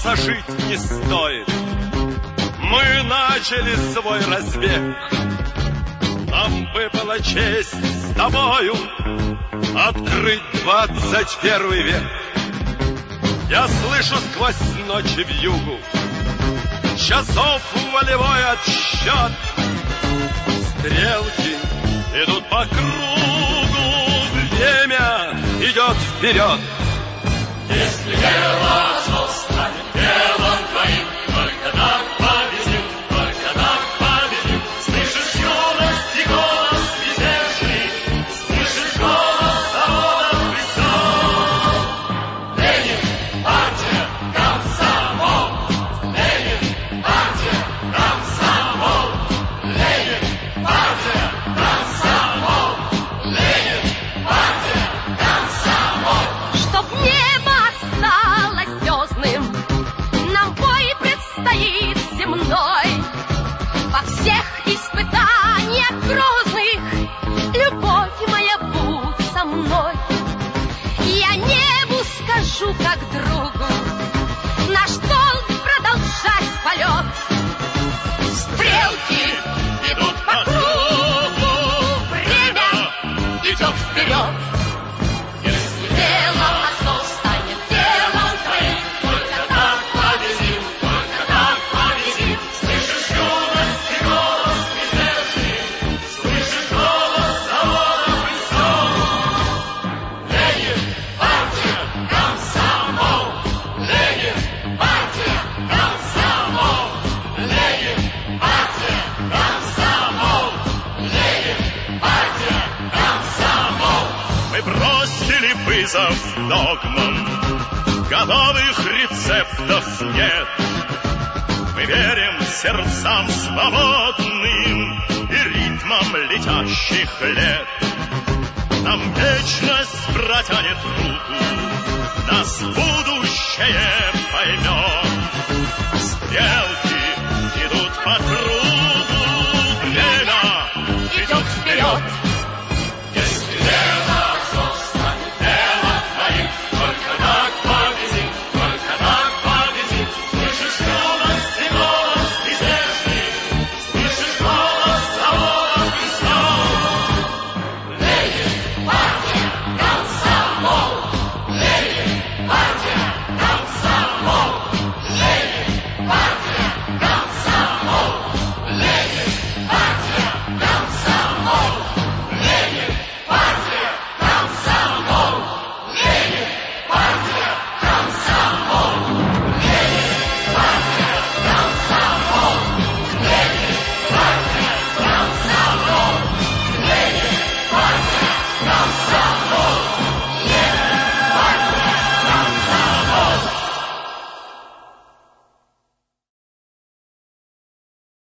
просто жить не стоит. Мы начали свой разбег. Нам выпала честь с тобою открыть 21 век. Я слышу сквозь ночи вьюгу часов волевой отсчет. Стрелки идут по кругу, время идет вперед. Если дело одно станет делом твоим, только так победим, только так победим. Слышишь юность и голос мятежный, слышишь голос заводов престол. Ленин, партия, комсомол. Ленин, партия, комсомол. Ленин, партия, комсомол. Ленин, партия, комсомол. Чтоб небо осталось звездным, нам бой предстоит земной. Во всех испытаниях грозных любовь моя, будь со мной. Я небу скажу как другу, наш долг продолжать полет. Стрелки идут по кругу, время идет вперед. Если Дело одно станет делом твоим, только так победим, только так победим. Слышишь юность и голос мятежный, слышишь голос заводов и снов. Ленин, партия, комсомол. Ленин, партия, комсомол. Ленин, партия, комсомол. Ленин, партия, комсомол. Мы бросили вызов догмам, готовых рецептов нет. Мы верим сердцам свободным и ритмам летящих лет. Нам вечность протянет руку, нас будущее поймет. Стрелки идут по кругу,